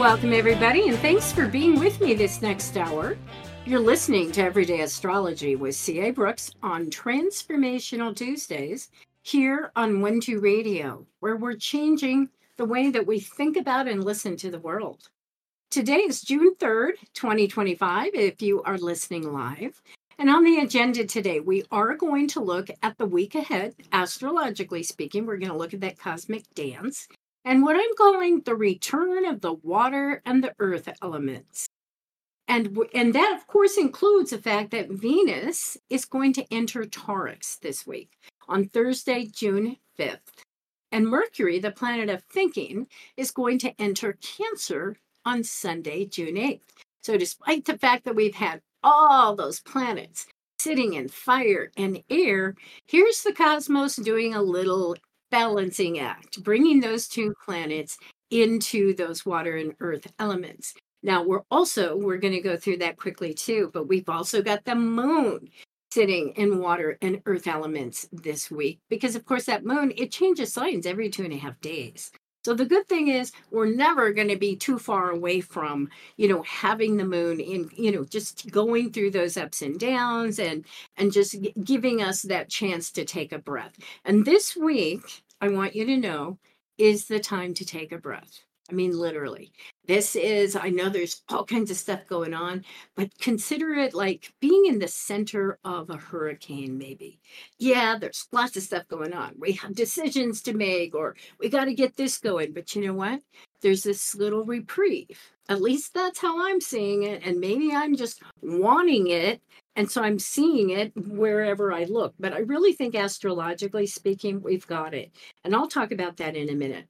Welcome, everybody, and thanks for being with me this next hour. You're listening to Everyday Astrology with C.A. Brooks on Transformational Tuesdays here on 1-2 Radio, where we're changing the way that we think about and listen to the world. Today is June 3rd, 2025, if you are listening live. And on the agenda today, we are going to look at the week ahead, astrologically speaking. We're going to look at that cosmic dance and what I'm calling the return of the water and the earth elements. And that, of course, includes the fact that Venus is going to enter Taurus this week on Thursday, June 5th. And Mercury, the planet of thinking, is going to enter Cancer on Sunday, June 8th. So despite the fact that we've had all those planets sitting in fire and air, here's the cosmos doing a little balancing act, bringing those two planets into those water and earth elements. Now, we're going to go through that quickly too, but we've also got the moon sitting in water and earth elements this week because, of course, that moon, it changes signs every 2.5 days. So the good thing is we're never going to be too far away from, having the moon in, just going through those ups and downs and just giving us that chance to take a breath. And this week, I want you to know, is the time to take a breath. I mean, literally. I know there's all kinds of stuff going on, but consider it like being in the center of a hurricane, maybe. Yeah, there's lots of stuff going on. We have decisions to make, or we got to get this going. But you know what? There's this little reprieve. At least that's how I'm seeing it. And maybe I'm just wanting it. And so I'm seeing it wherever I look. But I really think astrologically speaking, we've got it. And I'll talk about that in a minute.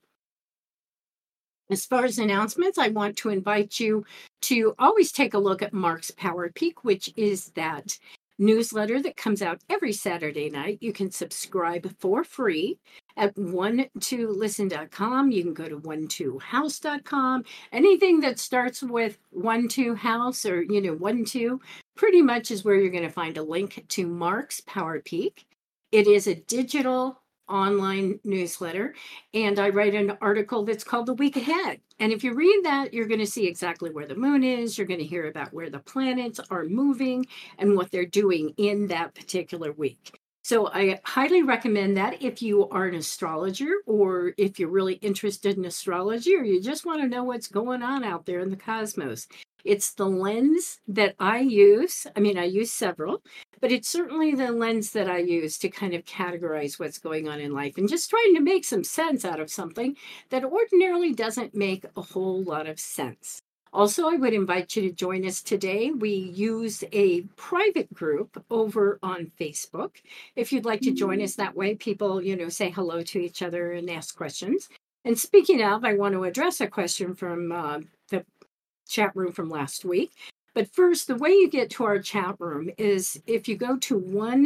As far as announcements, I want to invite you to always take a look at Mark's Power Peak, which is that newsletter that comes out every Saturday night. You can subscribe for free at 12listen.com. You can go to 12house.com. Anything that starts with 12house or, 12 pretty much is where you're going to find a link to Mark's Power Peak. It is a digital online newsletter, and I write an article that's called The Week Ahead. And if you read that, you're going to see exactly where the moon is. You're going to hear about where the planets are moving and what they're doing in that particular week. So I highly recommend that if you are an astrologer, or if you're really interested in astrology, or you just want to know what's going on out there in the cosmos. It's the lens that I use. I mean, I use several, but it's certainly the lens that I use to kind of categorize what's going on in life and just trying to make some sense out of something that ordinarily doesn't make a whole lot of sense. Also, I would invite you to join us today. We use a private group over on Facebook. If you'd like to join us that way, people, say hello to each other and ask questions. And speaking of, I want to address a question from the chat room from last week. But first, the way you get to our chat room is if you go to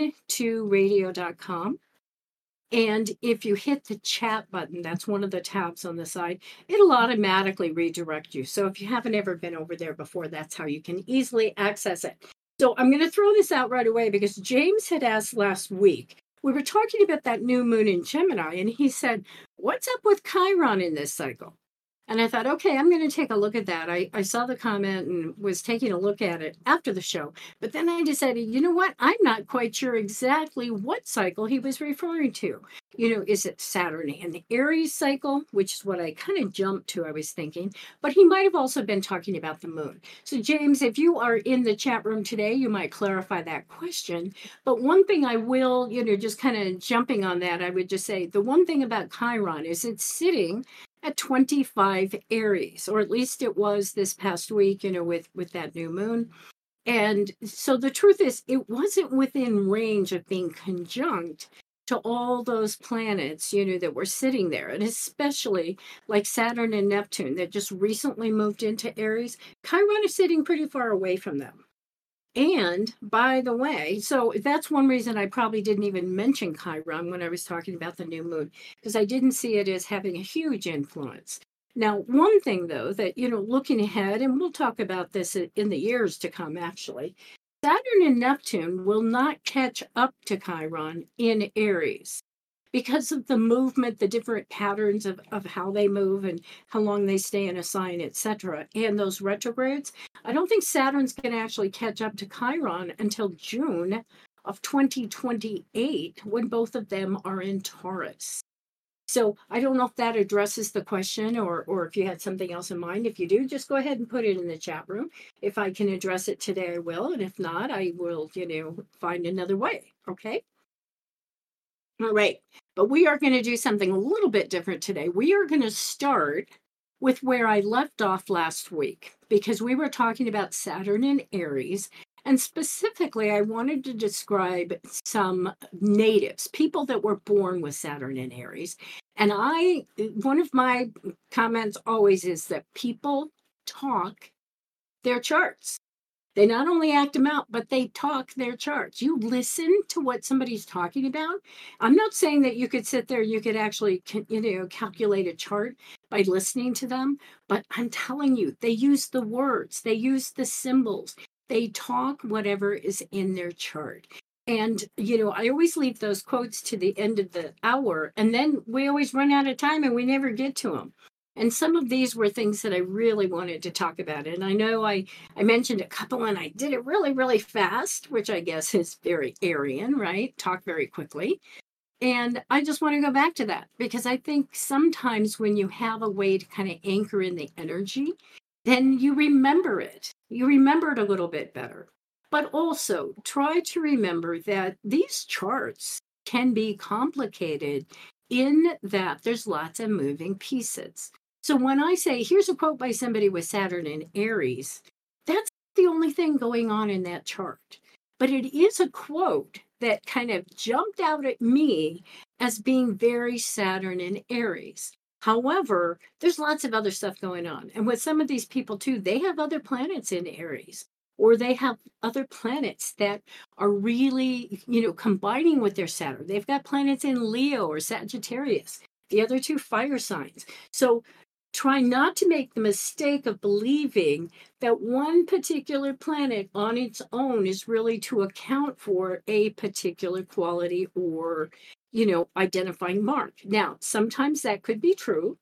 12radio.com, and if you hit the chat button, that's one of the tabs on the side, it'll automatically redirect you. So if you haven't ever been over there before, that's how you can easily access it. So I'm going to throw this out right away because James had asked last week. We were talking about that new moon in Gemini, and he said, what's up with Chiron in this cycle? And I thought, okay, I'm going to take a look at that. I saw the comment and was taking a look at it after the show. But then I decided, you know what? I'm not quite sure exactly what cycle he was referring to. Is it Saturn and the Aries cycle, which is what I kind of jumped to, I was thinking. But he might have also been talking about the moon. So, James, if you are in the chat room today, you might clarify that question. But one thing I will, just kind of jumping on that, I would just say the one thing about Chiron is it's sitting at 25 Aries, or at least it was this past week, with that new moon. And so the truth is, it wasn't within range of being conjunct to all those planets, that were sitting there. And especially like Saturn and Neptune that just recently moved into Aries, Chiron is sitting pretty far away from them. And by the way, so that's one reason I probably didn't even mention Chiron when I was talking about the new moon, because I didn't see it as having a huge influence. Now, one thing, though, that, looking ahead, and we'll talk about this in the years to come, actually, Saturn and Neptune will not catch up to Chiron in Aries. because of the movement, the different patterns of how they move and how long they stay in a sign, etc. And those retrogrades, I don't think Saturn's going to actually catch up to Chiron until June of 2028 when both of them are in Taurus. So I don't know if that addresses the question or if you had something else in mind. If you do, just go ahead and put it in the chat room. If I can address it today, I will. And if not, I will, find another way. Okay. All right. But we are going to do something a little bit different today. We are going to start with where I left off last week because we were talking about Saturn and Aries. And specifically, I wanted to describe some natives, people that were born with Saturn and Aries. And one of my comments always is that people talk their charts. They not only act them out, but they talk their charts. You listen to what somebody's talking about. I'm not saying that you could sit there, you could actually, calculate a chart by listening to them, but I'm telling you, they use the words, they use the symbols, they talk whatever is in their chart. And, I always leave those quotes to the end of the hour, and then we always run out of time and we never get to them. And some of these were things that I really wanted to talk about. And I know I mentioned a couple and I did it really, really fast, which I guess is very Aryan, right? Talk very quickly. And I just want to go back to that because I think sometimes when you have a way to kind of anchor in the energy, then you remember it. You remember it a little bit better. But also try to remember that these charts can be complicated in that there's lots of moving pieces. So when I say, here's a quote by somebody with Saturn in Aries, that's the only thing going on in that chart. But it is a quote that kind of jumped out at me as being very Saturn in Aries. However, there's lots of other stuff going on. And with some of these people too, they have other planets in Aries, or they have other planets that are really, combining with their Saturn. They've got planets in Leo or Sagittarius, the other two fire signs. So try not to make the mistake of believing that one particular planet on its own is really to account for a particular quality or, identifying mark. Now, sometimes that could be true,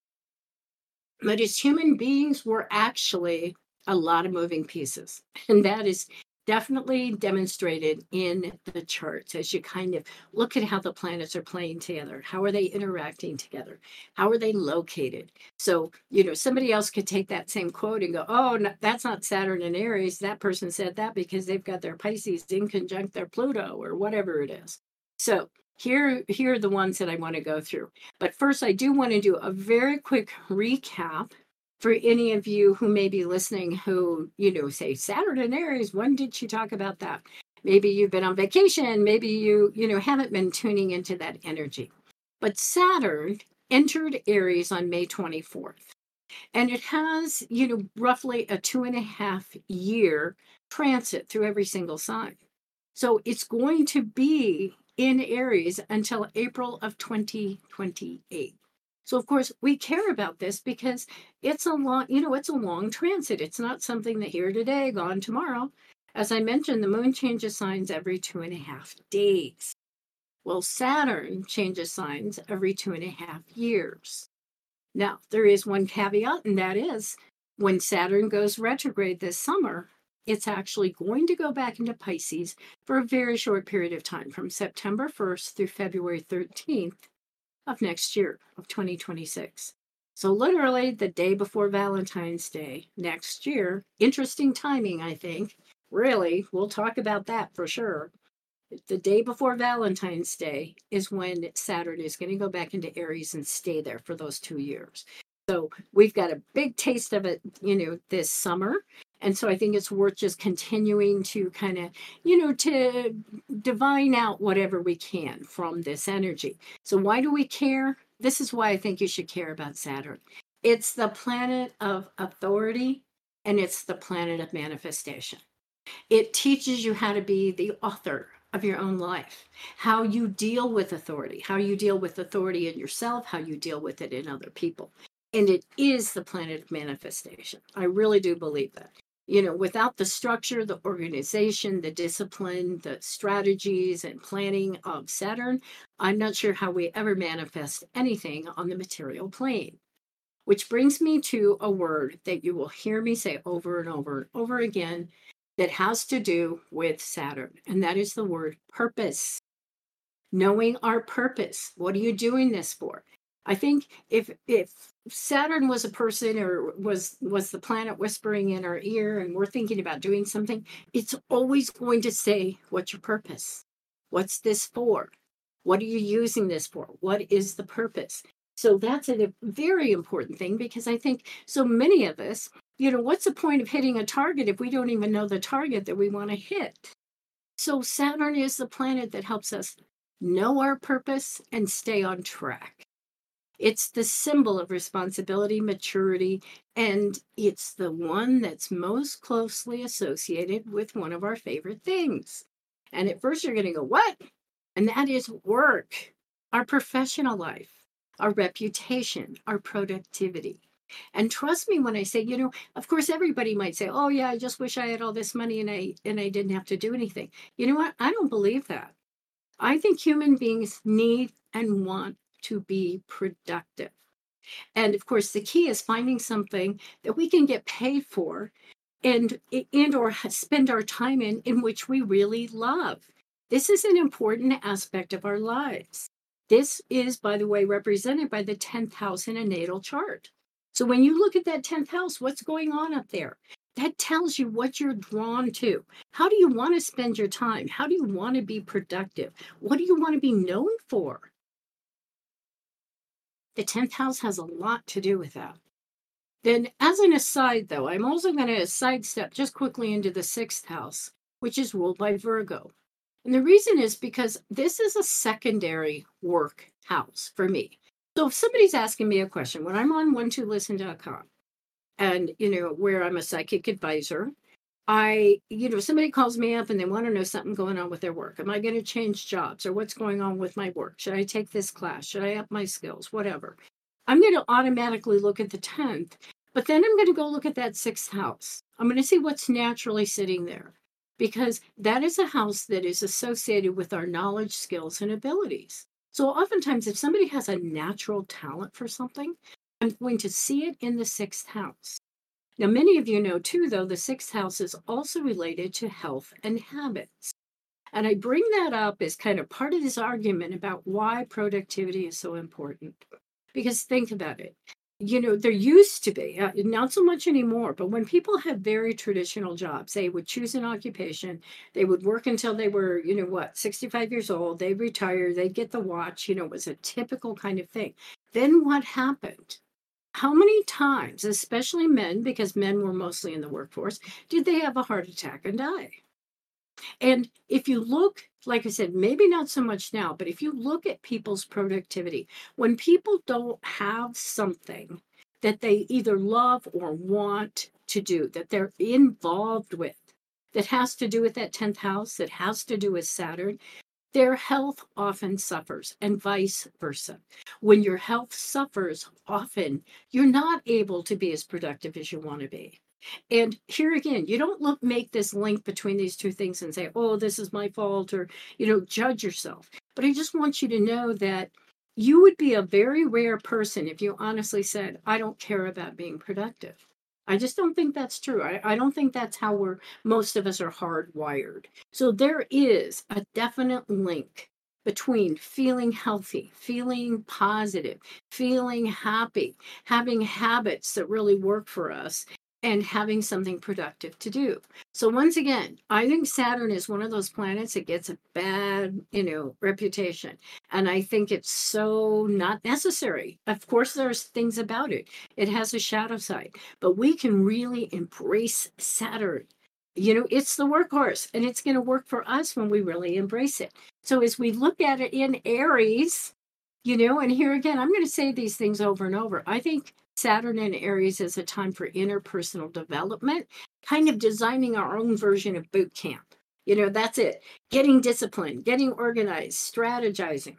but as human beings, we're actually a lot of moving pieces. And that is definitely demonstrated in the charts as you kind of look at how the planets are playing together. How are they interacting together? How are they located? So, somebody else could take that same quote and go, oh, no, that's not Saturn and Aries. That person said that because they've got their Pisces in conjunct their Pluto or whatever it is. So here are the ones that I want to go through. But first, I do want to do a very quick recap for any of you who may be listening who, say Saturn and Aries, when did she talk about that? Maybe you've been on vacation. Maybe you haven't been tuning into that energy. But Saturn entered Aries on May 24th. And it has, roughly a 2.5 year transit through every single sign. So it's going to be in Aries until April of 2028. So of course we care about this because it's a long transit. It's not something that here today, gone tomorrow. As I mentioned, the moon changes signs every 2.5 days. Well, Saturn changes signs every 2.5 years. Now, there is one caveat, and that is when Saturn goes retrograde this summer, it's actually going to go back into Pisces for a very short period of time, from September 1st through February 13th of next year, of 2026. So literally the day before Valentine's Day next year. Interesting timing, I think. Really, we'll talk about that for sure. The day before Valentine's Day is when Saturn is going to go back into Aries and stay there for those 2 years. So we've got a big taste of it, this summer. And so I think it's worth just continuing to kind of, to divine out whatever we can from this energy. So why do we care? This is why I think you should care about Saturn. It's the planet of authority and it's the planet of manifestation. It teaches you how to be the author of your own life, how you deal with authority, how you deal with authority in yourself, how you deal with it in other people. And it is the planet of manifestation. I really do believe that. Without the structure, the organization, the discipline, the strategies and planning of Saturn, I'm not sure how we ever manifest anything on the material plane. Which brings me to a word that you will hear me say over and over and over again that has to do with Saturn, and that is the word purpose. Knowing our purpose. What are you doing this for? I think if Saturn was a person or was the planet whispering in our ear and we're thinking about doing something, it's always going to say, what's your purpose? What's this for? What are you using this for? What is the purpose? So that's a very important thing, because I think so many of us, what's the point of hitting a target if we don't even know the target that we want to hit? So Saturn is the planet that helps us know our purpose and stay on track. It's the symbol of responsibility, maturity, and it's the one that's most closely associated with one of our favorite things. And at first you're going to go, what? And that is work, our professional life, our reputation, our productivity. And trust me when I say, of course, everybody might say, oh, yeah, I just wish I had all this money and I didn't have to do anything. You know what? I don't believe that. I think human beings need and want to be productive. And of course, the key is finding something that we can get paid for and or spend our time in which we really love. This is an important aspect of our lives. This is, by the way, represented by the 10th house in a natal chart. So when you look at that 10th house, what's going on up there? That tells you what you're drawn to. How do you want to spend your time? How do you want to be productive? What do you want to be known for? The 10th house has a lot to do with that. Then, as an aside, though, I'm also going to sidestep just quickly into the 6th house, which is ruled by Virgo. And the reason is because this is a secondary work house for me. So if somebody's asking me a question, when I'm on 12listen.com, and where I'm a psychic advisor, somebody calls me up and they want to know something going on with their work. Am I going to change jobs, or what's going on with my work? Should I take this class? Should I up my skills? Whatever. I'm going to automatically look at the 10th, but then I'm going to go look at that 6th house. I'm going to see what's naturally sitting there, because that is a house that is associated with our knowledge, skills, and abilities. So oftentimes, if somebody has a natural talent for something, I'm going to see it in the 6th house. Now, many of you know too, though, the 6th house is also related to health and habits. And I bring that up as kind of part of this argument about why productivity is so important. Because think about it. There used to be, not so much anymore, but when people had very traditional jobs, they would choose an occupation, they would work until they were, 65 years old, they'd retire, they'd get the watch, it was a typical kind of thing. Then what happened? How many times, especially men, because men were mostly in the workforce, did they have a heart attack and die? And if you look, like I said, maybe not so much now, but if you look at people's productivity, when people don't have something that they either love or want to do, that they're involved with, that has to do with that 10th house, that has to do with Saturn, their health often suffers, and vice versa. When your health suffers, often you're not able to be as productive as you want to be. And here again, you don't make this link between these two things and say, oh, this is my fault, or, judge yourself. But I just want you to know that you would be a very rare person if you honestly said, I don't care about being productive. I just don't think that's true. I don't think that's how most of us are hardwired. So there is a definite link between feeling healthy, feeling positive, feeling happy, having habits that really work for us, and having something productive to do. So once again, I think Saturn is one of those planets that gets a bad, reputation. And I think it's so not necessary. Of course, there's things about it. It has a shadow side, but we can really embrace Saturn. It's the workhorse, and it's going to work for us when we really embrace it. So as we look at it in Aries, and here again, I'm going to say these things over and over. I think Saturn in Aries is a time for interpersonal development, kind of designing our own version of boot camp. That's it. Getting disciplined, getting organized, strategizing.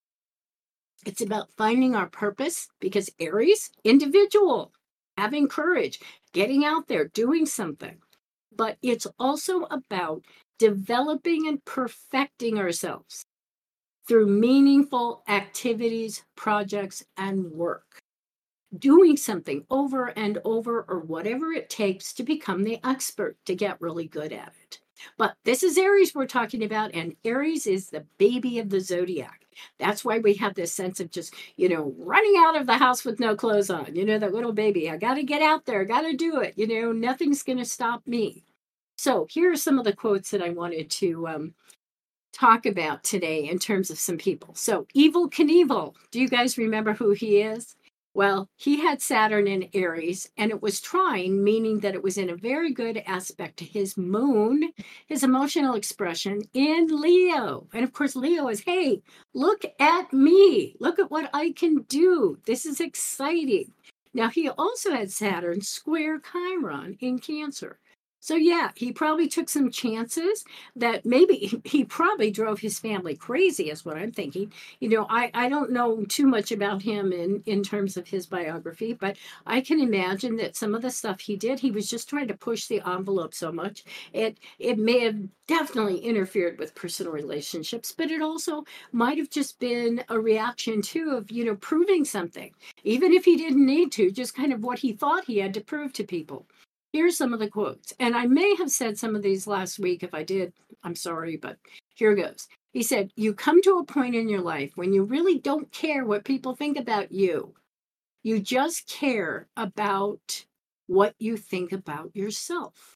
It's about finding our purpose, because Aries, individual, having courage, getting out there, doing something. but it's also about developing and perfecting ourselves through meaningful activities, projects, and work. Doing something over and over, or whatever it takes to become the expert, to get really good at it. But this is Aries we're talking about, and Aries is the baby of the zodiac. That's why we have this sense of just, running out of the house with no clothes on, that little baby. I got to get out there, got to do it. Nothing's going to stop me. So here are some of the quotes that I wanted to talk about today in terms of some people. So, Evel Knievel, do you guys remember who he is? Well, he had Saturn in Aries, and it was trine, meaning that it was in a very good aspect to his moon, his emotional expression in Leo. And of course, Leo is, hey, look at me. Look at what I can do. This is exciting. Now, he also had Saturn square Chiron in Cancer. So, yeah, he probably took some chances that maybe he probably drove his family crazy, is what I'm thinking. I don't know too much about him in terms of his biography, but I can imagine that some of the stuff he did, he was just trying to push the envelope so much. It may have definitely interfered with personal relationships, but it also might have just been a reaction too of, proving something, even if he didn't need to, just kind of what he thought he had to prove to people. Here's some of the quotes. And I may have said some of these last week. If I did, I'm sorry, but here goes. He said, you come to a point in your life when you really don't care what people think about you. You just care about what you think about yourself.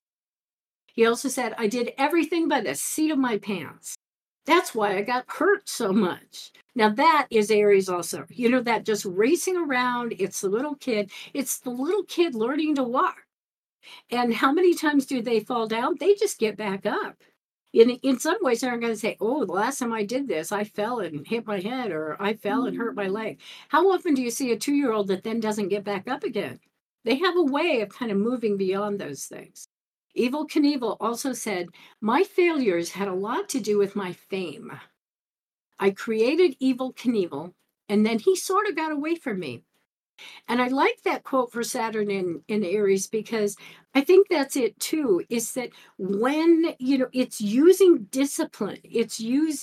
He also said, I did everything by the seat of my pants. That's why I got hurt so much. Now that is Aries also. That just racing around. It's the little kid. It's the little kid learning to walk. And how many times do they fall down? They just get back up. In some ways, they're going to say, oh, the last time I did this, I fell and hit my head, or I fell and hurt my leg. How often do you see a 2-year-old that then doesn't get back up again? They have a way of kind of moving beyond those things. Evel Knievel also said, my failures had a lot to do with my fame. I created Evel Knievel, and then he sort of got away from me. And I like that quote for Saturn in Aries, because I think that's it too, is that when, it's using discipline, it's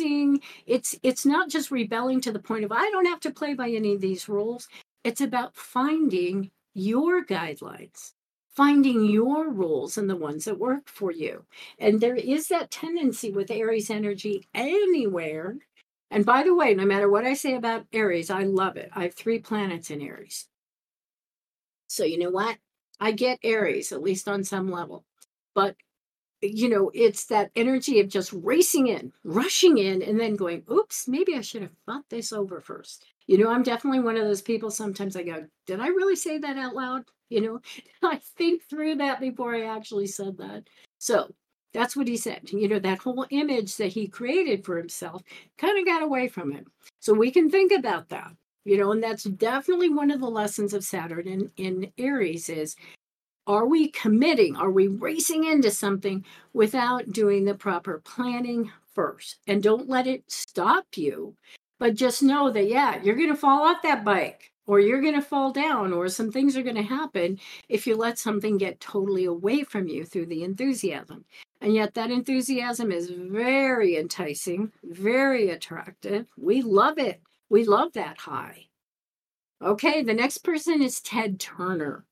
not just rebelling to the point of, I don't have to play by any of these rules. It's about finding your guidelines, finding your rules and the ones that work for you. And there is that tendency with Aries energy anywhere. And by the way, no matter what I say about Aries, I love it. I have 3 planets in Aries. So you know what? I get Aries, at least on some level. But, it's that energy of just racing in, rushing in, and then going, oops, maybe I should have thought this over first. I'm definitely one of those people. Sometimes I go, did I really say that out loud? I think through that before I actually said that. So that's what he said. That whole image that he created for himself kind of got away from him. So we can think about that. And that's definitely one of the lessons of Saturn in Aries is, are we committing? Are we racing into something without doing the proper planning first? And don't let it stop you, but just know that, yeah, you're going to fall off that bike, or you're going to fall down, or some things are going to happen if you let something get totally away from you through the enthusiasm. And yet that enthusiasm is very enticing, very attractive. We love it. We love that high. Okay, the next person is Ted Turner.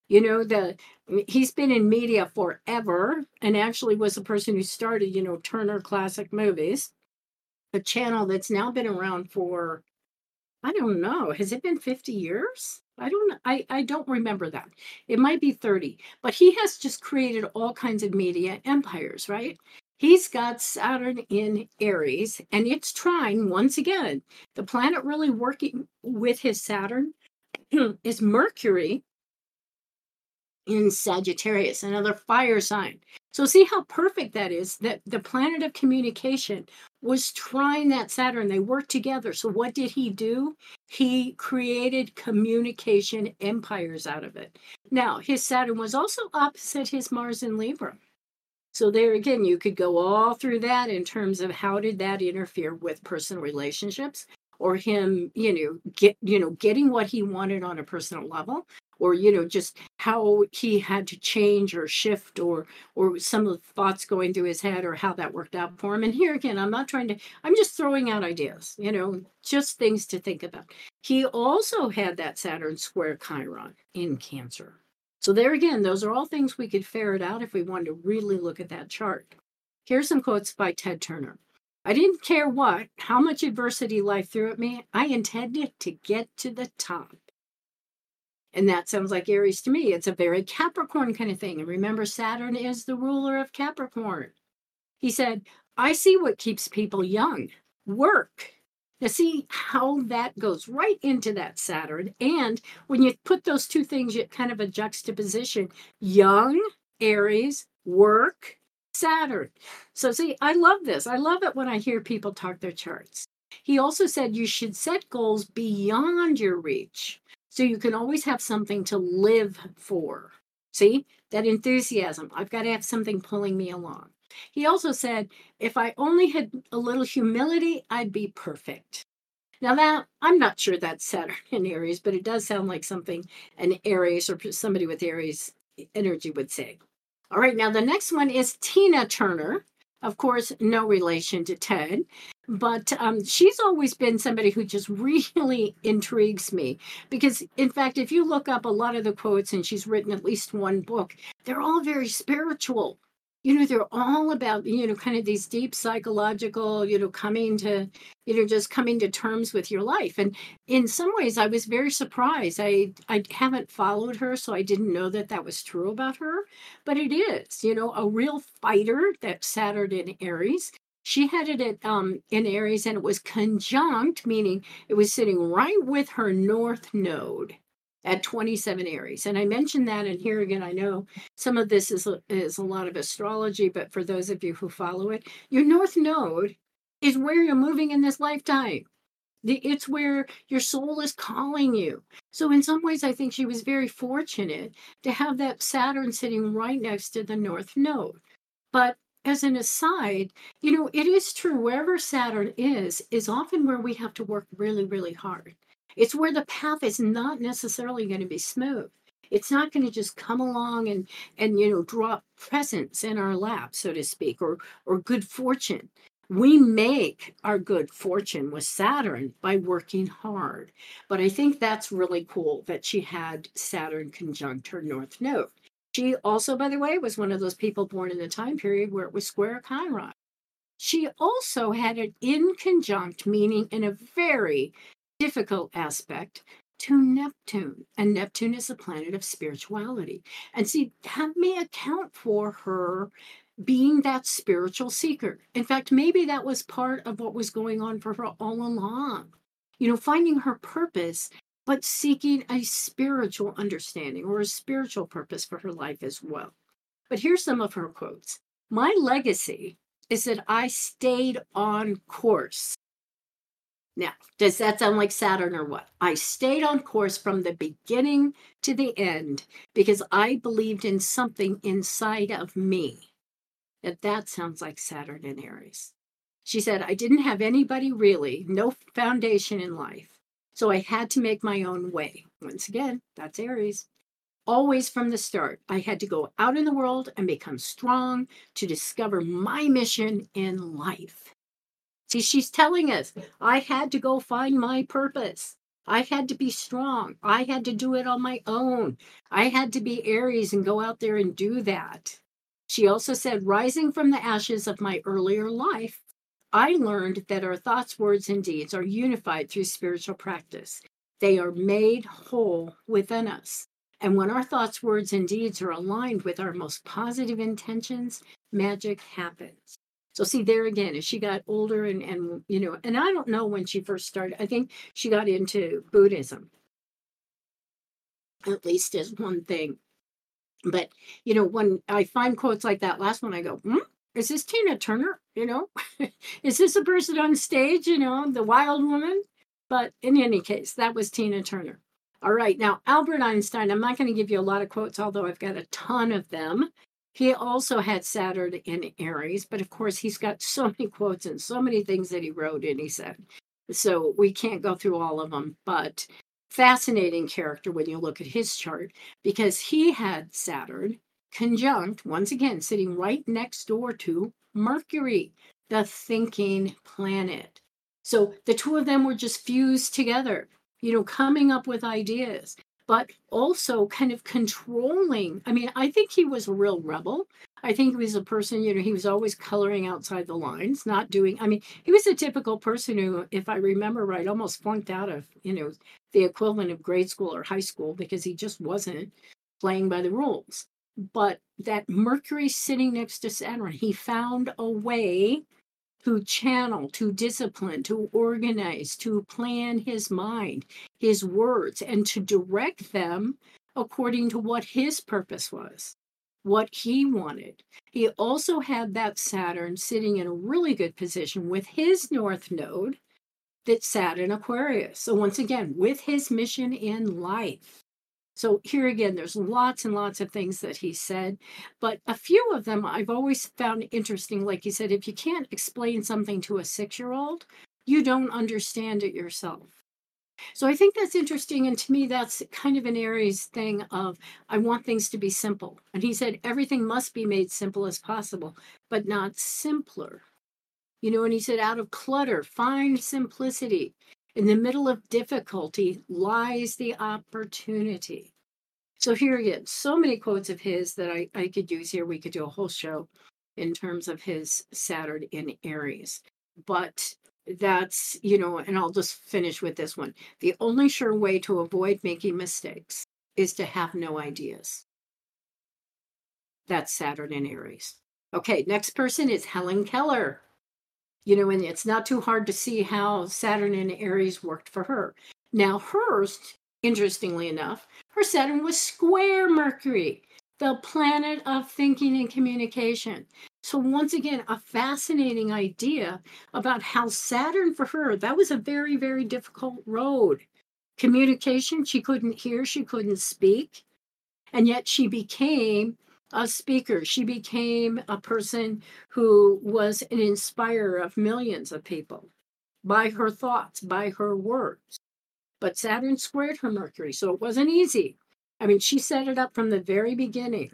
He's been in media forever, and actually was the person who started, Turner Classic Movies, a channel that's now been around for, I don't know, has it been 50 years? I don't remember that. It might be 30, but he has just created all kinds of media empires, right? He's got Saturn in Aries, and it's trine once again. The planet really working with his Saturn is Mercury in Sagittarius, another fire sign. So see how perfect that is, that the planet of communication was trine that Saturn. They worked together. So what did he do? He created communication empires out of it. Now, his Saturn was also opposite his Mars in Libra. So there again, you could go all through that in terms of how did that interfere with personal relationships, or him, getting what he wanted on a personal level, or just how he had to change or shift, or some of the thoughts going through his head, or how that worked out for him. And here again, I'm just throwing out ideas, just things to think about. He also had that Saturn square Chiron in Cancer. So there again, those are all things we could ferret out if we wanted to really look at that chart. Here's some quotes by Ted Turner. I didn't care how much adversity life threw at me. I intended to get to the top. And that sounds like Aries to me. It's a very Capricorn kind of thing. And remember, Saturn is the ruler of Capricorn. He said, I see what keeps people young. Work. Now, see how that goes right into that Saturn. And when you put those two things, you kind of a juxtaposition. Young, Aries, work, Saturn. So see, I love this. I love it when I hear people talk their charts. He also said you should set goals beyond your reach, so you can always have something to live for. See, that enthusiasm. I've got to have something pulling me along. He also said, if I only had a little humility, I'd be perfect. Now that, I'm not sure that's Saturn in Aries, but it does sound like something an Aries or somebody with Aries energy would say. All right, now the next one is Tina Turner. Of course, no relation to Ted, but she's always been somebody who just really intrigues me because, in fact, if you look up a lot of the quotes, and she's written at least one book, they're all very spiritual. They're all about, kind of these deep psychological, coming to, just coming to terms with your life. And in some ways, I was very surprised. I haven't followed her, so I didn't know that was true about her. But it is, a real fighter, that Saturn in Aries. She had it in Aries, and it was conjunct, meaning it was sitting right with her North Node at 27 Aries. And I mentioned that, and here again, I know some of this is a lot of astrology, but for those of you who follow it, your North Node is where you're moving in this lifetime. It's where your soul is calling you. So in some ways, I think she was very fortunate to have that Saturn sitting right next to the North Node. But as an aside, it is true, wherever Saturn is often where we have to work really, really hard. It's where the path is not necessarily going to be smooth. It's not going to just come along and drop presents in our lap, so to speak, or good fortune. We make our good fortune with Saturn by working hard. But I think that's really cool that she had Saturn conjunct her North Node. She also, by the way, was one of those people born in the time period where it was square Chiron. She also had it in conjunct, meaning in a very difficult aspect, to Neptune. And Neptune is a planet of spirituality. And see, that may account for her being that spiritual seeker. In fact, maybe that was part of what was going on for her all along. Finding her purpose, but seeking a spiritual understanding or a spiritual purpose for her life as well. But here's some of her quotes. My legacy is that I stayed on course. Now, does that sound like Saturn or what? I stayed on course from the beginning to the end because I believed in something inside of me. That sounds like Saturn in Aries. She said, I didn't have anybody really, no foundation in life. So I had to make my own way. Once again, that's Aries. Always from the start, I had to go out in the world and become strong to discover my mission in life. See, she's telling us, I had to go find my purpose. I had to be strong. I had to do it on my own. I had to be Aries and go out there and do that. She also said, rising from the ashes of my earlier life, I learned that our thoughts, words, and deeds are unified through spiritual practice. They are made whole within us. And when our thoughts, words, and deeds are aligned with our most positive intentions, magic happens. So see, there again, as she got older and I don't know when she first started. I think she got into Buddhism, at least as one thing. But, when I find quotes like that last one, I go, is this Tina Turner? Is this a person on stage, the wild woman? But in any case, that was Tina Turner. All right. Now, Albert Einstein, I'm not going to give you a lot of quotes, although I've got a ton of them. He also had Saturn in Aries, but of course, he's got so many quotes and so many things that he wrote and he said. So we can't go through all of them. But Fascinating character when you look at his chart, because he had Saturn conjunct, once again, sitting right next door to Mercury, the thinking planet. So the two of them were just fused together, coming up with ideas, but also kind of controlling. I mean, I think he was a real rebel. I think he was a person, he was always coloring outside the lines, not doing, I mean, he was a typical person who, if I remember right, almost flunked out of, the equivalent of grade school or high school because he just wasn't playing by the rules. But that Mercury sitting next to Saturn, he found a way to channel, to discipline, to organize, to plan his mind, his words, and to direct them according to what his purpose was, what he wanted. He also had that Saturn sitting in a really good position with his North Node that sat in Aquarius. So once again, with his mission in life. So here again, there's lots and lots of things that he said, but a few of them I've always found interesting. Like he said, if you can't explain something to a 6-year-old, you don't understand it yourself. So I think that's interesting. And to me, that's kind of an Aries thing of, I want things to be simple. And he said, everything must be made simple as possible, but not simpler. And he said, out of clutter, find simplicity. In the middle of difficulty lies the opportunity. So here again, so many quotes of his that I could use here. We could do a whole show in terms of his Saturn in Aries. But that's, and I'll just finish with this one. The only sure way to avoid making mistakes is to have no ideas. That's Saturn in Aries. Okay, next person is Helen Keller. And it's not too hard to see how Saturn in Aries worked for her. Now, hers, interestingly enough, her Saturn was square Mercury, the planet of thinking and communication. So once again, a fascinating idea about how Saturn for her, that was a very, very difficult road. Communication, she couldn't hear, she couldn't speak, and yet she became a speaker. She became a person who was an inspirer of millions of people by her thoughts, by her words. But Saturn squared her Mercury, so it wasn't easy. I mean, she set it up from the very beginning.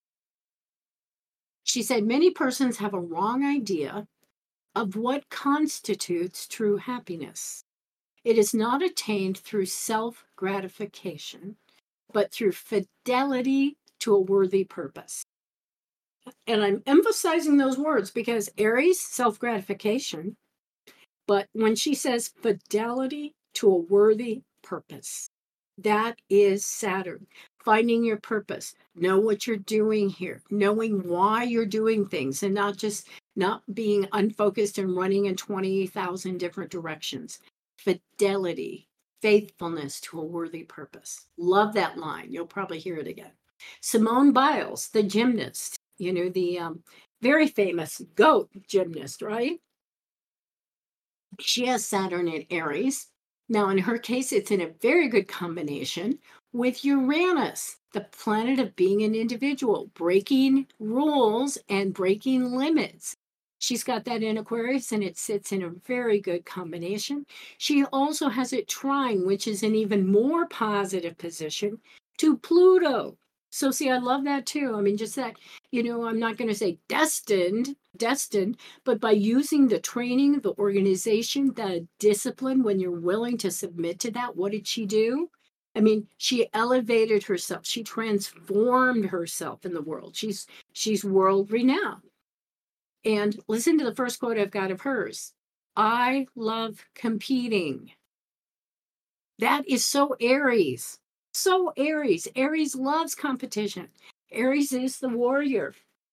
She said many persons have a wrong idea of what constitutes true happiness. It is not attained through self-gratification, but through fidelity to a worthy purpose. And I'm emphasizing those words because Aries, self-gratification, but when she says fidelity to a worthy purpose, that is Saturn. Finding your purpose, know what you're doing here, knowing why you're doing things, and not being unfocused and running in 20,000 different directions. Fidelity, faithfulness to a worthy purpose. Love that line. You'll probably hear it again. Simone Biles, the gymnast, the very famous GOAT gymnast, right? She has Saturn in Aries. Now, in her case, it's in a very good combination with Uranus, the planet of being an individual, breaking rules and breaking limits. She's got that in Aquarius, and it sits in a very good combination. She also has it trine, which is an even more positive position, to Pluto. So see, I love that too. I mean, just that, I'm not going to say destined, but by using the training, the organization, the discipline, when you're willing to submit to that, what did she do? I mean, she elevated herself. She transformed herself in the world. She's world renowned. And listen to the first quote I've got of hers. I love competing. That is so Aries. So Aries. Aries loves competition. Aries is the warrior.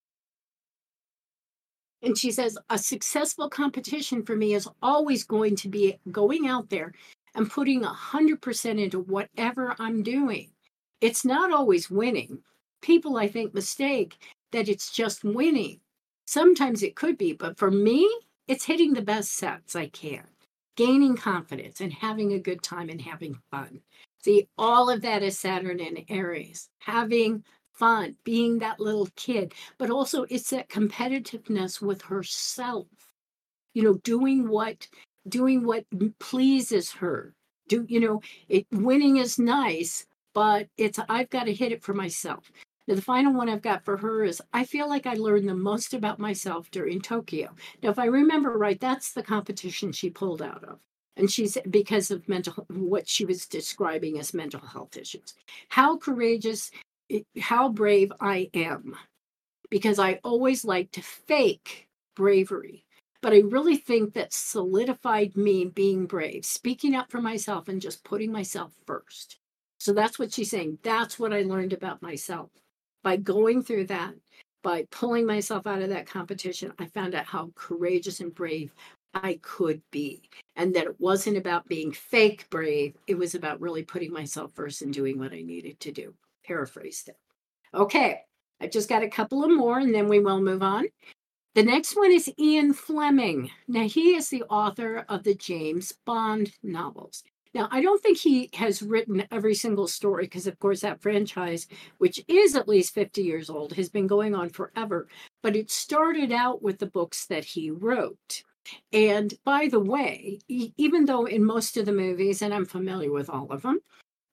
And she says, a successful competition for me is always going to be going out there and putting 100% into whatever I'm doing. It's not always winning. People, I think, mistake that it's just winning. Sometimes it could be, but for me, it's hitting the best sets I can, gaining confidence and having a good time and having fun. See, all of that is Saturn in Aries, having fun, being that little kid, but also it's that competitiveness with herself, doing what pleases her, winning is nice, but I've got to hit it for myself. Now, the final one I've got for her is, I feel like I learned the most about myself during Tokyo. Now, if I remember right, that's the competition she pulled out of. And she's because of what she was describing as mental health issues. How courageous, how brave I am, because I always like to fake bravery. But I really think that solidified me being brave, speaking up for myself and just putting myself first. So that's what she's saying. That's what I learned about myself. By going through that, by pulling myself out of that competition, I found out how courageous and brave I could be. And that it wasn't about being fake brave. It was about really putting myself first and doing what I needed to do. Paraphrased it. Okay, I've just got a couple of more and then we will move on. The next one is Ian Fleming. Now, he is the author of the James Bond novels. Now, I don't think he has written every single story because, of course, that franchise, which is at least 50 years old, has been going on forever. But it started out with the books that he wrote. And by the way, even though in most of the movies, and I'm familiar with all of them,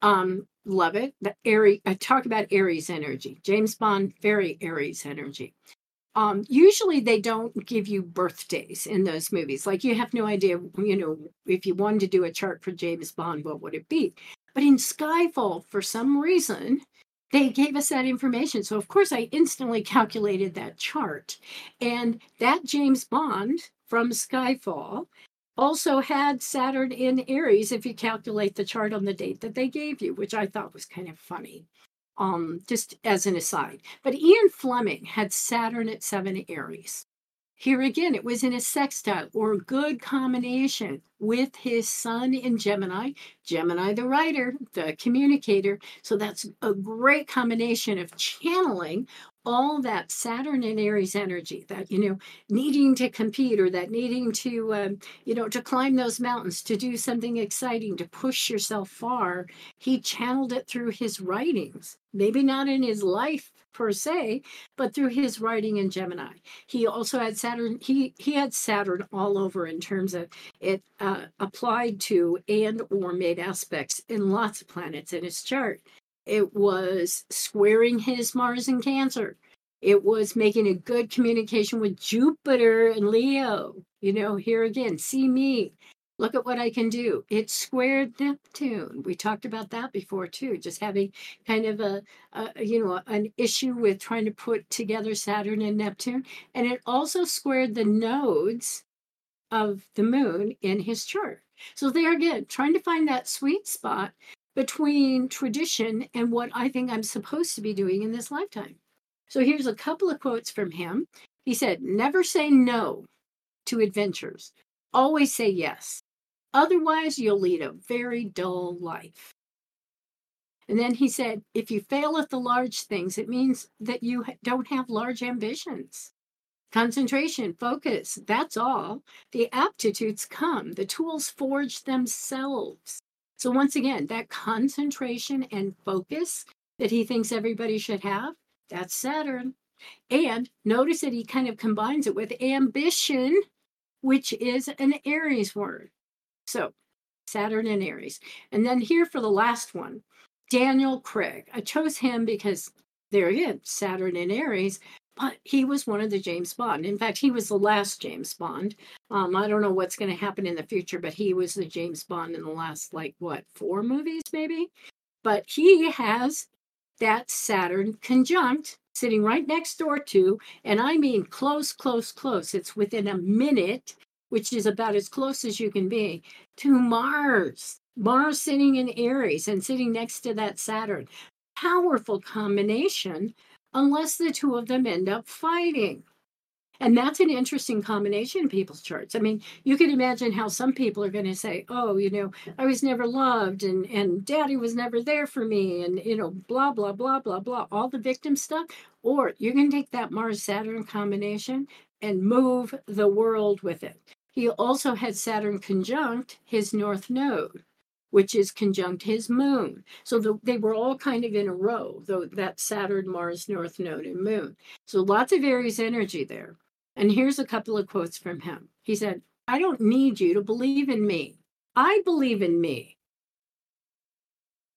love it. I talk about Aries energy. James Bond, very Aries energy. Usually they don't give you birthdays in those movies. Like you have no idea, if you wanted to do a chart for James Bond, what would it be? But in Skyfall, for some reason, they gave us that information. So of course I instantly calculated that chart. And that James Bond from Skyfall also had Saturn in Aries if you calculate the chart on the date that they gave you, which I thought was kind of funny. Just as an aside. But Ian Fleming had Saturn at 7 Aries. Here again, it was in a sextile or good combination with his sun in Gemini, Gemini the writer, the communicator. So that's a great combination of channeling all that Saturn and Aries energy, that, needing to compete or that needing to, to climb those mountains, to do something exciting, to push yourself far. He channeled it through his writings, maybe not in his life per se, but through his writing in Gemini. He also had Saturn. He had Saturn all over in terms of it applied to and or made aspects in lots of planets in his chart. It was squaring his Mars in Cancer. It was making a good communication with Jupiter and Leo. Here again, see me. Look at what I can do. It squared Neptune. We talked about that before too, just having kind of an issue with trying to put together Saturn and Neptune. And it also squared the nodes of the moon in his chart. So there again, trying to find that sweet spot between tradition and what I think I'm supposed to be doing in this lifetime. So here's a couple of quotes from him. He said, "Never say no to adventures. Always say yes. Otherwise, you'll lead a very dull life." And then he said, "If you fail at the large things, it means that you don't have large ambitions. Concentration, focus, that's all. The aptitudes come. The tools forge themselves." So once again, that concentration and focus that he thinks everybody should have, that's Saturn. And notice that he kind of combines it with ambition, which is an Aries word. So Saturn and Aries. And then here for the last one, Daniel Craig. I chose him because there again, Saturn and Aries, but he was one of the James Bond. In fact, he was the last James Bond. I don't know what's going to happen in the future, but he was the James Bond in the last, 4 movies, maybe? But he has that Saturn conjunct sitting right next door to, and I mean close, close, close. It's within a minute, which is about as close as you can be, to Mars. Mars sitting in Aries and sitting next to that Saturn. Powerful combination, unless the two of them end up fighting. And that's an interesting combination in people's charts. I mean, you can imagine how some people are going to say, "Oh, I was never loved and daddy was never there for me," and, blah, blah, blah, blah, blah, all the victim stuff. Or you can take that Mars-Saturn combination and move the world with it. He also had Saturn conjunct his North Node, which is conjunct his moon. So they were all kind of in a row, though that Saturn, Mars, North Node, and moon. So lots of Aries energy there. And here's a couple of quotes from him. He said, "I don't need you to believe in me. I believe in me.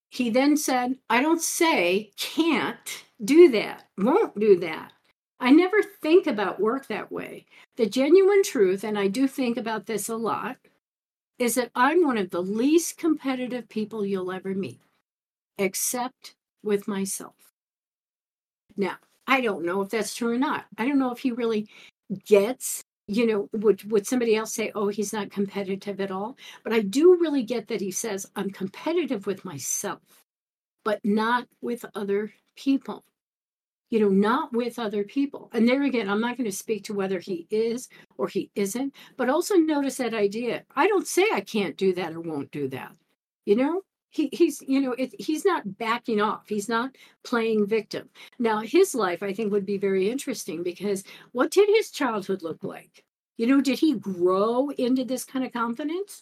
He then said, I don't say can't do that, won't do that. I never think about work that way. The genuine truth, and I do think about this a lot, is that I'm one of the least competitive people you'll ever meet, except with myself. Now, I don't know if that's true or not. I don't know if he really gets, would somebody else say, oh, he's not competitive at all? But I do really get that he says, I'm competitive with myself, but not with other people. Not with other people. And there again, I'm not going to speak to whether he is or he isn't, but also notice that idea. I don't say I can't do that or won't do that. You know, he's not backing off. He's not playing victim. Now, his life, I think, would be very interesting because what did his childhood look like? Did he grow into this kind of confidence?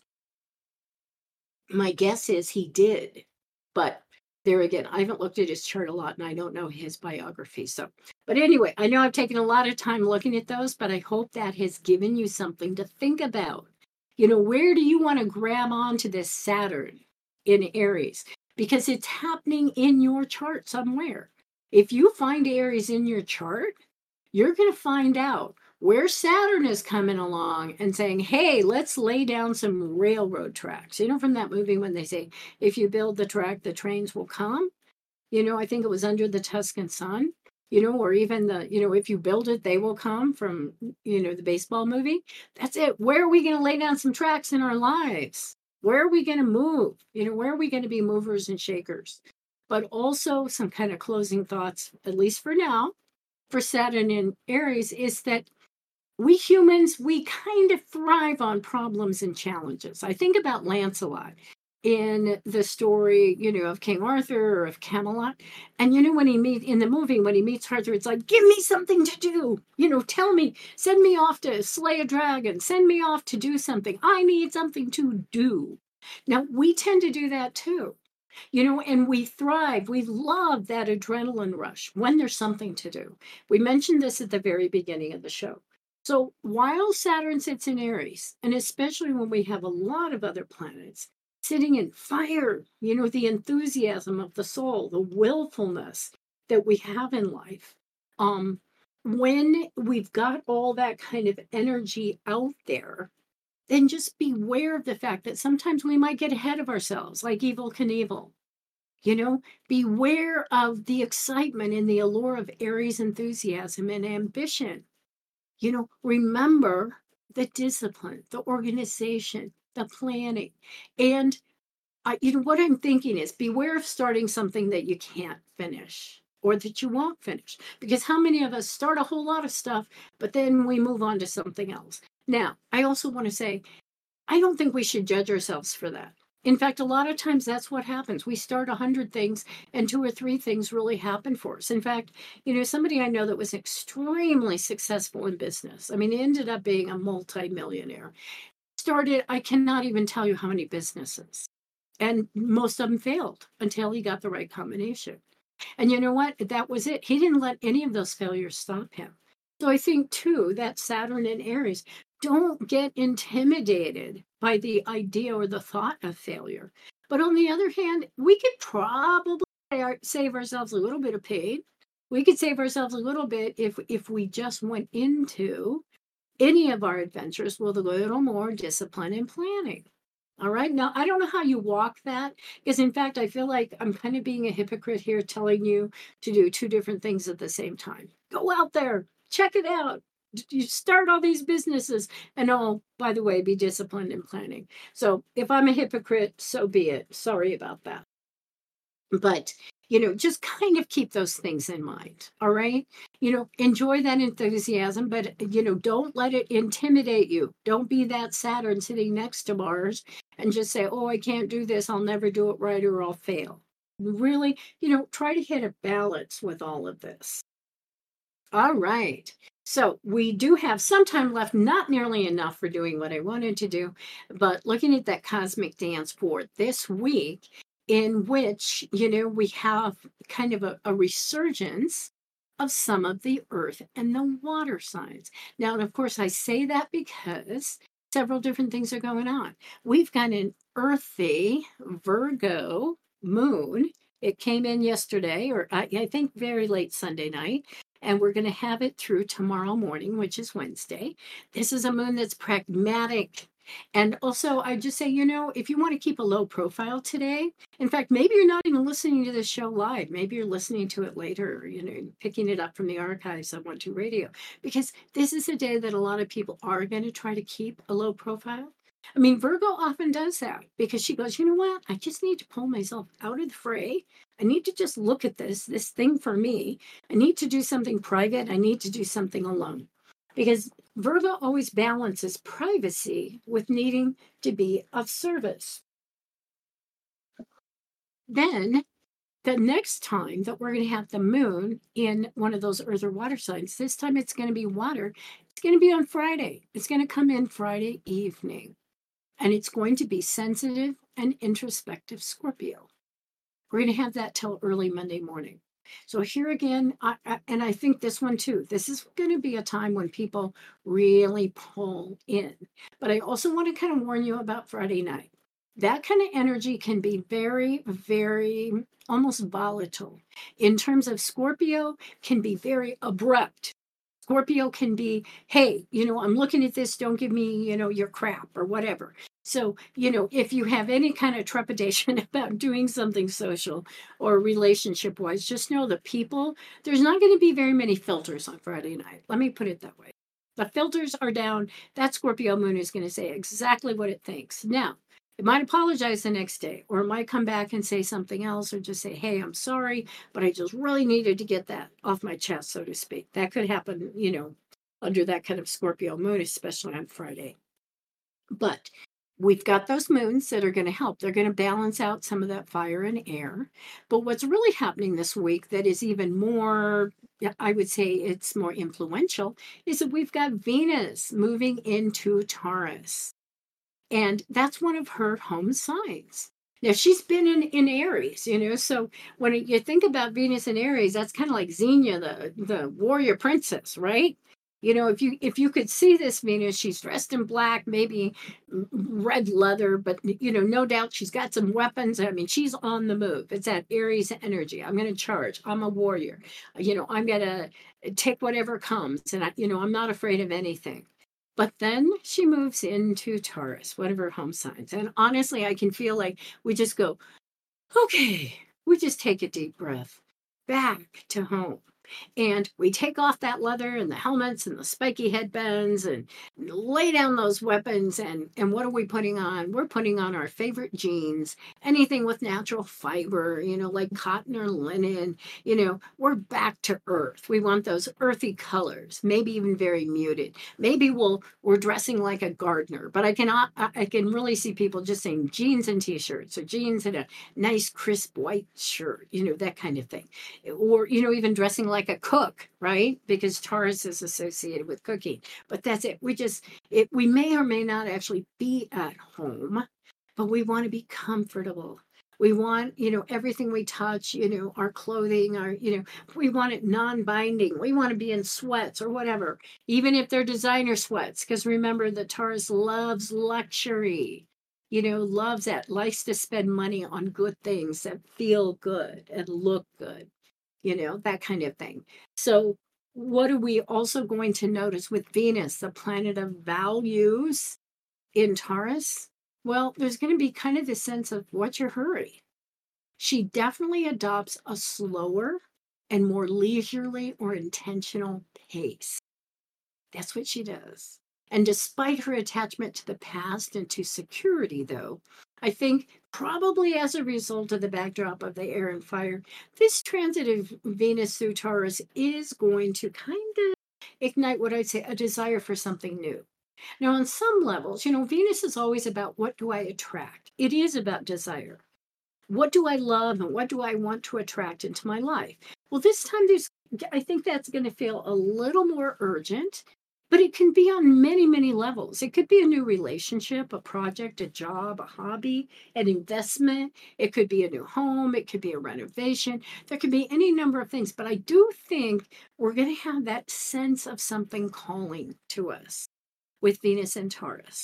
My guess is he did, but there again, I haven't looked at his chart a lot and I don't know his biography. So, but anyway, I know I've taken a lot of time looking at those, but I hope that has given you something to think about. Where do you want to grab onto this Saturn in Aries? Because it's happening in your chart somewhere. If you find Aries in your chart, you're going to find out where Saturn is coming along and saying, hey, let's lay down some railroad tracks. From that movie when they say, if you build the track, the trains will come. I think it was Under the Tuscan Sun, or even if you build it, they will come from, the baseball movie. That's it. Where are we going to lay down some tracks in our lives? Where are we going to move? Where are we going to be movers and shakers? But also some kind of closing thoughts, at least for now, for Saturn in Aries, is that we humans, we kind of thrive on problems and challenges. I think about Lancelot in the story, of King Arthur or of Camelot. And when in the movie, when he meets Arthur, it's like, give me something to do. Tell me, send me off to slay a dragon, send me off to do something. I need something to do. Now, we tend to do that too. And we thrive. We love that adrenaline rush when there's something to do. We mentioned this at the very beginning of the show. So while Saturn sits in Aries, and especially when we have a lot of other planets sitting in fire, the enthusiasm of the soul, the willfulness that we have in life, when we've got all that kind of energy out there, then just beware of the fact that sometimes we might get ahead of ourselves, like Evel Knievel. Beware of the excitement and the allure of Aries enthusiasm and ambition. Remember the discipline, the organization, the planning. And what I'm thinking is beware of starting something that you can't finish or that you won't finish. Because how many of us start a whole lot of stuff, but then we move on to something else? Now, I also want to say, I don't think we should judge ourselves for that. In fact, a lot of times that's what happens. We start 100 things and 2 or 3 things really happen for us. In fact, somebody I know that was extremely successful in business. I mean, he ended up being a multimillionaire. Started, I cannot even tell you how many businesses. And most of them failed until he got the right combination. And you know what? That was it. He didn't let any of those failures stop him. So I think, too, that Saturn in Aries, don't get intimidated by the idea or the thought of failure. But on the other hand, we could probably save ourselves a little bit of pain. We could save ourselves a little bit if we just went into any of our adventures with a little more discipline and planning. All right. Now, I don't know how you walk that, because in fact, I feel like I'm kind of being a hypocrite here telling you to do 2 different things at the same time. Go out there, check it out. You start all these businesses and by the way, be disciplined in planning. So if I'm a hypocrite, so be it. Sorry about that. But, just kind of keep those things in mind. All right. Enjoy that enthusiasm, but, don't let it intimidate you. Don't be that Saturn sitting next to Mars and just say, oh, I can't do this. I'll never do it right or I'll fail. Really, try to hit a balance with all of this. All right. So we do have some time left, not nearly enough for doing what I wanted to do, but looking at that cosmic dance for this week, in which, we have kind of a resurgence of some of the earth and the water signs. Now, and of course, I say that because several different things are going on. We've got an earthy Virgo moon. It came in yesterday, or I think very late Sunday night, and we're going to have it through tomorrow morning, which is Wednesday. This is a moon that's pragmatic. And also, I just say, if you want to keep a low profile today, in fact, maybe you're not even listening to this show live. Maybe you're listening to it later, picking it up from the archives on One Two Radio, because this is a day that a lot of people are going to try to keep a low profile. I mean, Virgo often does that because she goes, you know what? I just need to pull myself out of the fray. I need to just look at this thing for me. I need to do something private. I need to do something alone. Because Virgo always balances privacy with needing to be of service. Then the next time that we're going to have the moon in one of those earth or water signs, this time it's going to be water. It's going to be on Friday. It's going to come in Friday evening. And it's going to be sensitive and introspective Scorpio. We're going to have that till early Monday morning. So here again, and I think this one too, this is going to be a time when people really pull in. But I also want to kind of warn you about Friday night. That kind of energy can be very, very almost volatile. In terms of Scorpio, can be very abrupt. Scorpio can be, hey, I'm looking at this, don't give me, your crap or whatever. So, if you have any kind of trepidation about doing something social or relationship wise, just know that there's not going to be very many filters on Friday night. Let me put it that way. The filters are down. That Scorpio moon is going to say exactly what it thinks. Now, it might apologize the next day, or it might come back and say something else, or just say, hey, I'm sorry, but I just really needed to get that off my chest, so to speak. That could happen, under that kind of Scorpio moon, especially on Friday. But we've got those moons that are going to help. They're going to balance out some of that fire and air. But what's really happening this week that is even more, I would say it's more influential, is that we've got Venus moving into Taurus. And that's one of her home signs. Now she's been in Aries, so when you think about Venus in Aries, that's kind of like Xenia, the warrior princess, right? If you could see this Venus, she's dressed in black, maybe red leather, but no doubt she's got some weapons. I mean, she's on the move. It's that Aries energy. I'm going to charge. I'm a warrior. I'm going to take whatever comes, and I'm not afraid of anything. But then she moves into Taurus, one of her home signs. And honestly, I can feel like we just go, okay, we just take a deep breath back to home. And we take off that leather and the helmets and the spiky headbands and lay down those weapons. And what are we putting on? We're putting on our favorite jeans, anything with natural fiber, like cotton or linen. We're back to earth. We want those earthy colors, maybe even very muted. Maybe we're dressing like a gardener, but I can really see people just saying jeans and t-shirts, or jeans and a nice crisp white shirt, that kind of thing. Or, even dressing like a cook, right? Because Taurus is associated with cooking. But that's it. We may or may not actually be at home, but we want to be comfortable. We want, everything we touch, our clothing, we want it non-binding. We want to be in sweats or whatever, even if they're designer sweats. Because remember, the Taurus loves luxury, loves that, likes to spend money on good things that feel good and look good, that kind of thing. So what are we also going to notice with Venus, the planet of values in Taurus? Well, there's going to be kind of the sense of what's your hurry? She definitely adopts a slower and more leisurely or intentional pace. That's what she does. And despite her attachment to the past and to security, though, I think probably as a result of the backdrop of the air and fire, this transit of Venus through Taurus is going to kind of ignite what I'd say a desire for something new. Now, on some levels, Venus is always about what do I attract? It is about desire. What do I love and what do I want to attract into my life? Well, this time I think that's going to feel a little more urgent, but it can be on many, many levels. It could be a new relationship, a project, a job, a hobby, an investment. It could be a new home. It could be a renovation. There could be any number of things, but I do think we're going to have that sense of something calling to us with Venus and Taurus.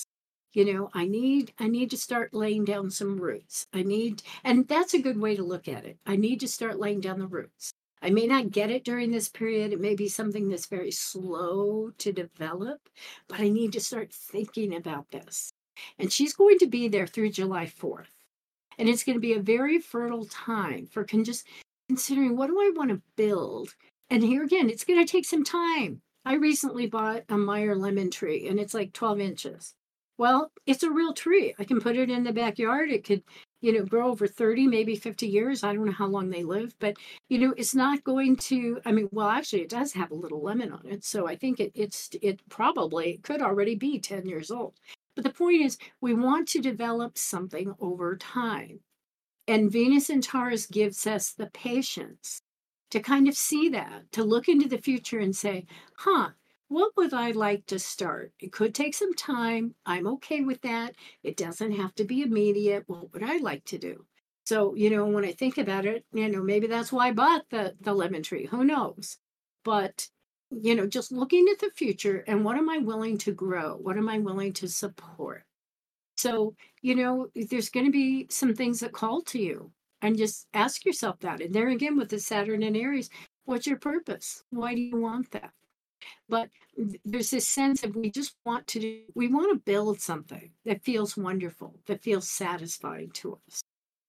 I need to start laying down some roots. And that's a good way to look at it. I need to start laying down the roots. I may not get it during this period. It may be something that's very slow to develop, but I need to start thinking about this. And she's going to be there through July 4th. And it's going to be a very fertile time for just considering, what do I want to build? And here again, it's going to take some time. I recently bought a Meyer lemon tree and it's like 12 inches. Well, it's a real tree. I can put it in the backyard. It could, grow over 30, maybe 50 years. I don't know how long they live, but, it's not going to, I mean, well, actually, it does have a little lemon on it. So I think it probably could already be 10 years old. But the point is, we want to develop something over time. And Venus in Taurus gives us the patience to kind of see that, to look into the future and say, huh, what would I like to start? It could take some time. I'm okay with that. It doesn't have to be immediate. What would I like to do? So, when I think about it, maybe that's why I bought the lemon tree. Who knows? But, just looking at the future and what am I willing to grow? What am I willing to support? So, there's going to be some things that call to you, and just ask yourself that. And there again, with the Saturn and Aries, what's your purpose? Why do you want that? But there's this sense of we want to build something that feels wonderful, that feels satisfying to us.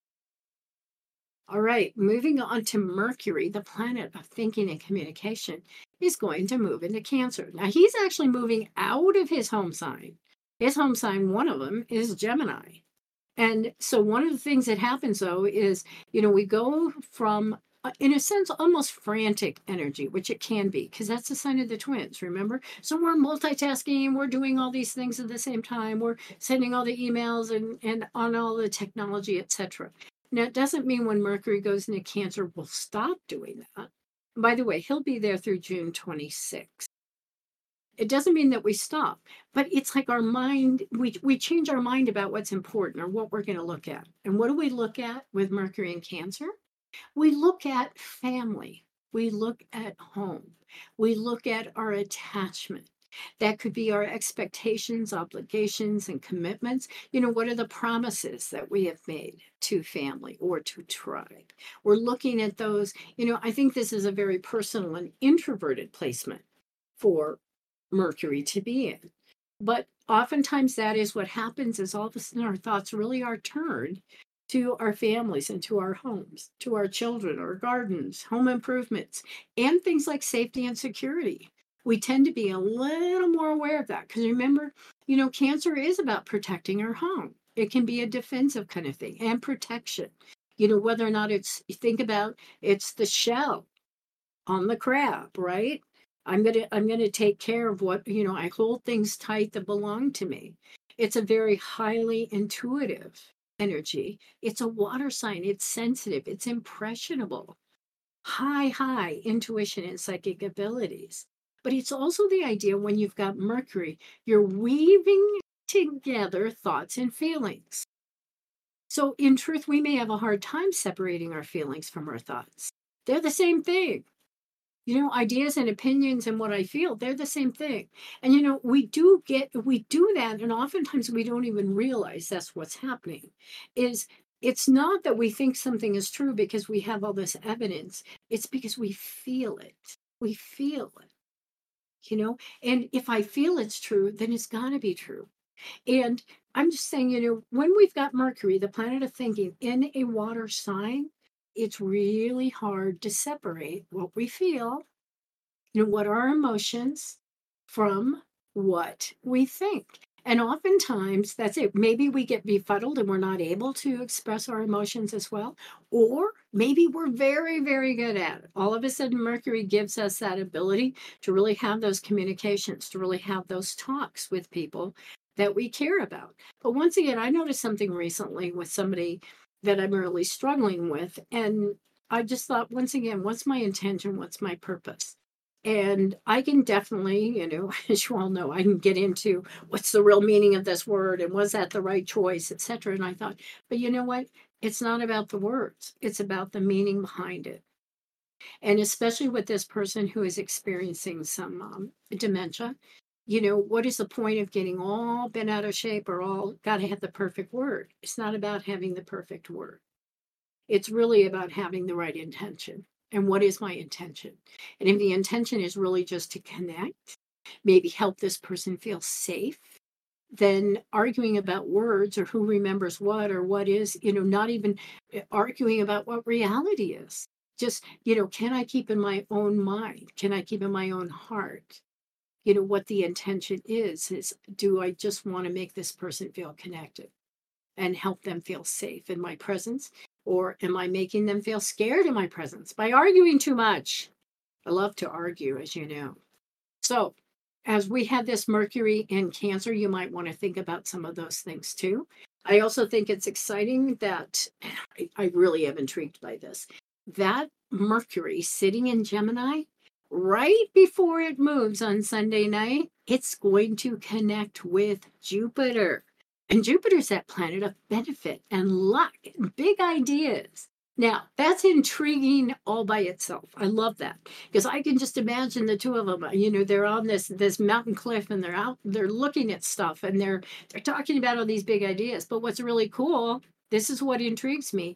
All right, moving on to Mercury, the planet of thinking and communication, is going to move into Cancer. Now, he's actually moving out of his home sign. His home sign, one of them, is Gemini. And so, one of the things that happens, though, is, we go from, in a sense, almost frantic energy, which it can be, because that's the sign of the twins, remember? So, we're multitasking, we're doing all these things at the same time, we're sending all the emails and on all the technology, etc. Now, it doesn't mean when Mercury goes into Cancer, we'll stop doing that. By the way, he'll be there through June 26th. It doesn't mean that we stop, but it's like our mind, we change our mind about what's important or what we're going to look at. And what do we look at with Mercury and Cancer? We look at family. We look at home. We look at our attachment. That could be our expectations, obligations, and commitments. What are the promises that we have made to family or to tribe? We're looking at those. I think this is a very personal and introverted placement for Mercury to be in. But oftentimes that is what happens, is all of a sudden our thoughts really are turned to our families and to our homes, to our children, our gardens, home improvements, and things like safety and security. We tend to be a little more aware of that because remember, Cancer is about protecting our home. It can be a defensive kind of thing and protection. Whether or not think about it's the shell on the crab, right? I'm gonna take care of what, I hold things tight that belong to me. It's a very highly intuitive energy. It's a water sign. It's sensitive. It's impressionable. High intuition and psychic abilities. But it's also the idea when you've got Mercury, you're weaving together thoughts and feelings. So in truth, we may have a hard time separating our feelings from our thoughts. They're the same thing. Ideas and opinions and what I feel, they're the same thing. And we do that, and oftentimes we don't even realize that's what's happening. It's not that we think something is true because we have all this evidence. It's because we feel it. We feel it. And if I feel it's true, then it's got to be true. And I'm just saying, when we've got Mercury, the planet of thinking, in a water sign, it's really hard to separate what we feel, what are our emotions, from what we think. And oftentimes that's it. Maybe we get befuddled and we're not able to express our emotions as well. Or maybe we're very, very good at it. All of a sudden, Mercury gives us that ability to really have those communications, to really have those talks with people that we care about. But once again, I noticed something recently with somebody that I'm really struggling with. And I just thought, once again, what's my intention? What's my purpose? And I can definitely, as you all know, I can get into what's the real meaning of this word and was that the right choice, etc. And I thought, but you know what? It's not about the words, it's about the meaning behind it. And especially with this person who is experiencing some dementia, what is the point of getting all bent out of shape or all got to have the perfect word? It's not about having the perfect word. It's really about having the right intention. And what is my intention? And if the intention is really just to connect, maybe help this person feel safe, then arguing about words or who remembers what or what is, not even arguing about what reality is. Just, can I keep in my own mind? Can I keep in my own heart? What the intention is do I just want to make this person feel connected and help them feel safe in my presence? Or am I making them feel scared in my presence by arguing too much? I love to argue, as you know. So, as we have this Mercury in Cancer, you might want to think about some of those things too. I also think it's exciting that I really am intrigued by this. That Mercury sitting in Gemini, right before it moves on Sunday night, it's going to connect with Jupiter. And Jupiter's that planet of benefit and luck and big ideas. Now, that's intriguing all by itself. I love that because I can just imagine the two of them. They're on this mountain cliff and they're looking at stuff and they're talking about all these big ideas. But what's really cool, this is what intrigues me.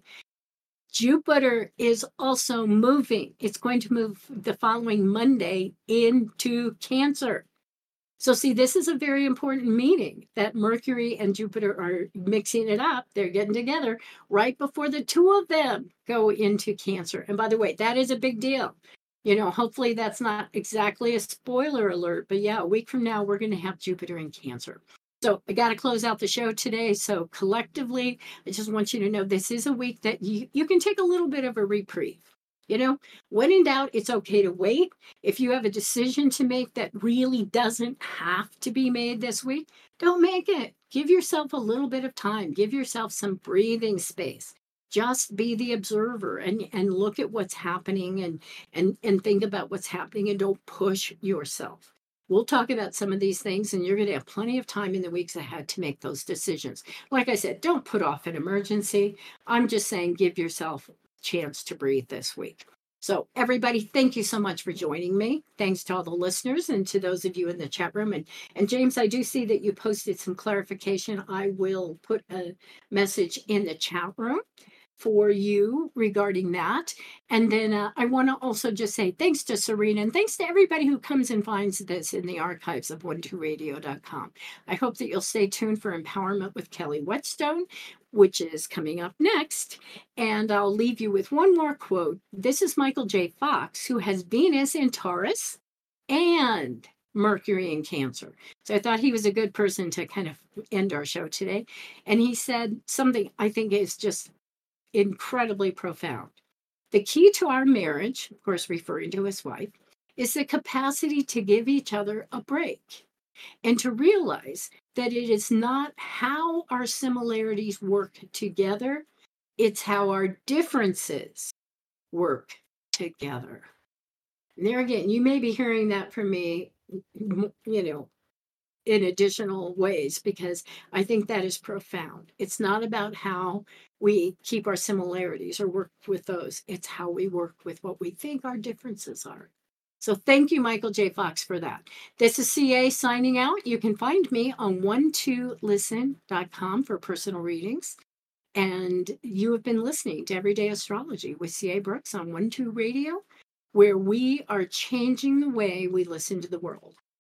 Jupiter is also moving. It's going to move the following Monday into Cancer. So see, this is a very important meeting that Mercury and Jupiter are mixing it up. They're getting together right before the two of them go into Cancer. And by the way, that is a big deal. Hopefully that's not exactly a spoiler alert, but yeah, a week from now, we're going to have Jupiter in Cancer. So I got to close out the show today. So collectively, I just want you to know this is a week that you can take a little bit of a reprieve. When in doubt, it's okay to wait. If you have a decision to make that really doesn't have to be made this week, don't make it. Give yourself a little bit of time. Give yourself some breathing space. Just be the observer and look at what's happening and think about what's happening and don't push yourself. We'll talk about some of these things, and you're going to have plenty of time in the weeks ahead to make those decisions. Like I said, don't put off an emergency. I'm just saying give yourself chance to breathe this week. So everybody, thank you so much for joining me. Thanks to all the listeners and to those of you in the chat room. And James, I do see that you posted some clarification. I will put a message in the chat room for you regarding that. And then I want to also just say thanks to Serena and thanks to everybody who comes and finds this in the archives of 12radio.com. I hope that you'll stay tuned for Empowerment with Kelly Whetstone, which is coming up next. And I'll leave you with one more quote. This is Michael J. Fox, who has Venus in Taurus and Mercury in Cancer. So I thought he was a good person to kind of end our show today. And he said something I think is just incredibly profound. The key to our marriage, of course, referring to his wife, is the capacity to give each other a break and to realize that it is not how our similarities work together, it's how our differences work together. And there again, you may be hearing that from me, in additional ways, because I think that is profound. It's not about how we keep our similarities or work with those. It's how we work with what we think our differences are. So thank you, Michael J. Fox, for that. This is CA signing out. You can find me on 12listen.com for personal readings. And you have been listening to Everyday Astrology with CA Brooks on 12 Radio, where we are changing the way we listen to the world.